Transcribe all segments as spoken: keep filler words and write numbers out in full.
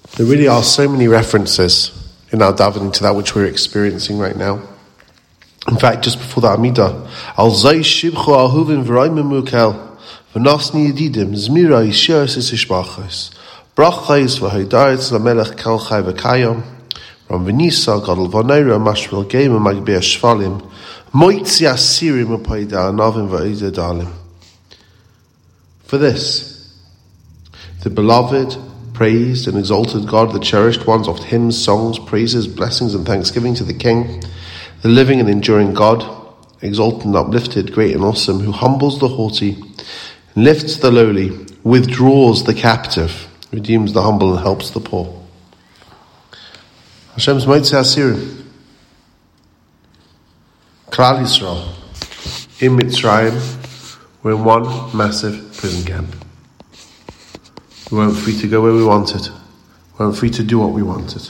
There really are so many references in our davening to that which we're experiencing right now. In fact, just before the Amidah, Al Zay Shibchu Ahuvim V'Rayim Mukel V'Nasni Yedidim Zmira Yishiyos Ishbachos Brachais V'Haydaretz Lamelech Kal Chai V'Kayam Ram V'Nisa Gadol V'Neira Mashmel Geim Magbei Shvalim Moitzi Asirim U'Paida Anavim V'Eida Dalim. For this, the beloved, praised and exalted God, the cherished ones, offered hymns, songs, praises, blessings and thanksgiving to the King, the living and enduring God, exalted and uplifted, great and awesome, who humbles the haughty, lifts the lowly, withdraws the captive, redeems the humble and helps the poor. Hashem's Motzei Asirim. Klal Yisrael, in Mitzrayim, we're in one massive prison camp. We weren't free to go where we wanted. We weren't free to do what we wanted.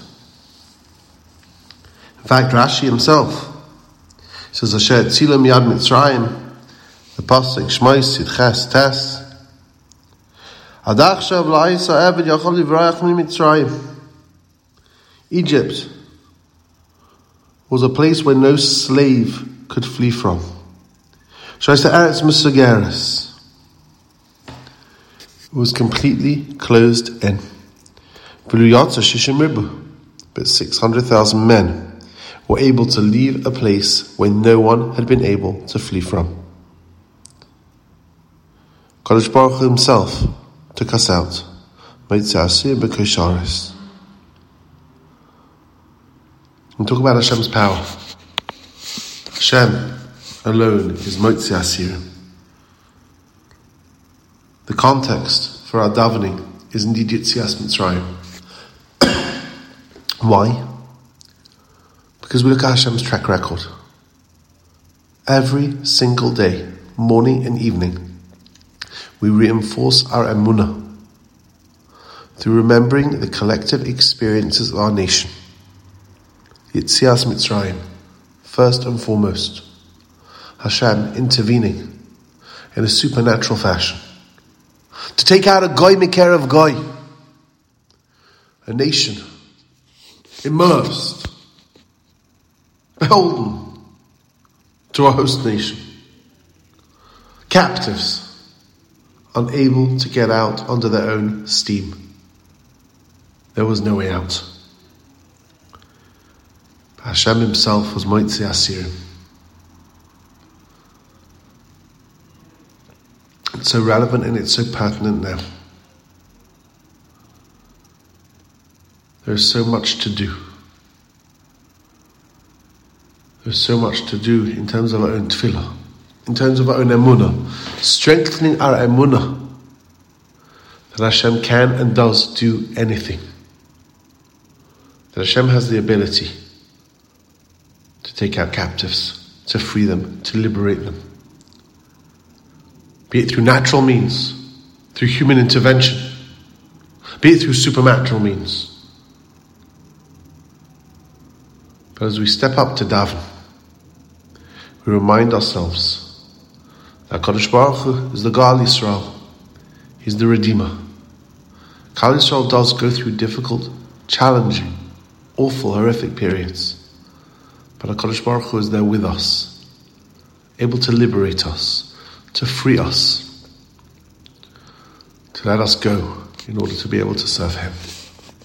In fact, Rashi himself says, Asher Tzilam Yad Mitzrayim, the pasuk Shmos Yitches Tes, Adachshav La'isa Eved Yachol Livrayach Mi Mitzrayim. Egypt was a place where no slave could flee from. Shais Eretz Mesugeres. It was completely closed in. But six hundred thousand men were able to leave a place where no one had been able to flee from. Kadosh Baruch Hu himself took us out. And talk about Hashem's power. Hashem alone is Motzei Asirim. The context for our davening is indeed Yetzias Mitzrayim. Why? Because we look at Hashem's track record. Every single day, morning and evening, we reinforce our emunah through remembering the collective experiences of our nation. Yetzias Mitzrayim, first and foremost, Hashem intervening in a supernatural fashion to take out a goy mikerev goy, a nation immersed, beholden to a host nation, captives, unable to get out under their own steam. There was no way out. Hashem himself was Motzei Asirim. It's so relevant and it's so pertinent now. There's so much to do. There's so much to do in terms of our own tefillah, in terms of our own emunah, strengthening our emunah that Hashem can and does do anything. That Hashem has the ability to take out captives, to free them, to liberate them. Be it through natural means, through human intervention, be it through supernatural means. But as we step up to daven, we remind ourselves that Kadosh Baruch Hu is the Gal Yisrael. He's the Redeemer. Gal Yisrael does go through difficult, challenging, awful, horrific periods. But HaKadosh Baruch Hu is there with us, able to liberate us, to free us, to let us go in order to be able to serve Him.